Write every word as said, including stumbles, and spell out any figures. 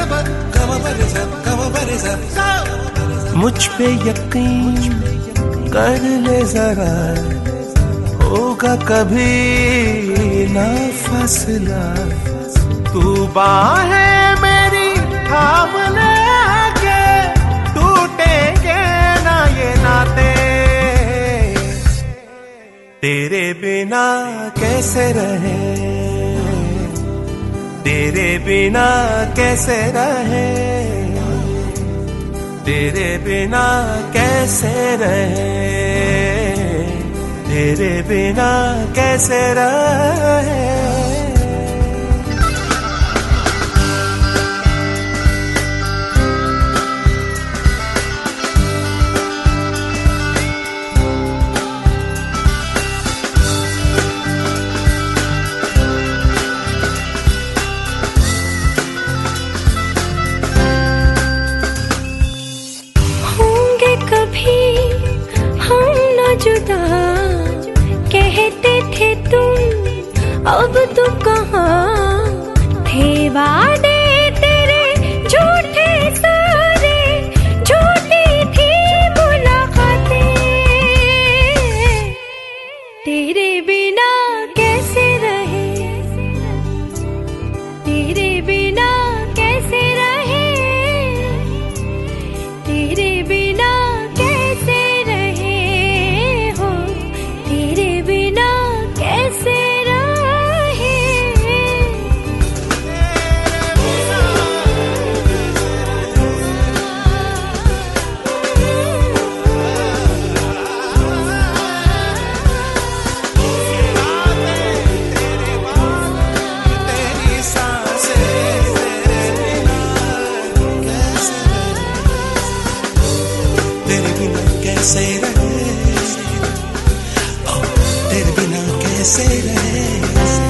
मुझ पे यकीन कर ले जरा, होगा कभी ना फैसला। तू बाहें मेरी थाम ले के, टूटेंगे ना ये नाते। तेरे बिना कैसे रहे, तेरे बिना कैसे रहे, तेरे बिना कैसे रहे, तेरे बिना कैसे रहे। जुदा कहते थे तुम, अब तो कहाँ थे वादे तेरे झूठे सारे, झूठी थी मुलाकातें। तेरे बिना कैसे रहे, तेरे बिना कैसे रहे, तेरे बिना कैसे कैसे रहे, ओ तेरे बिना कैसे रहे।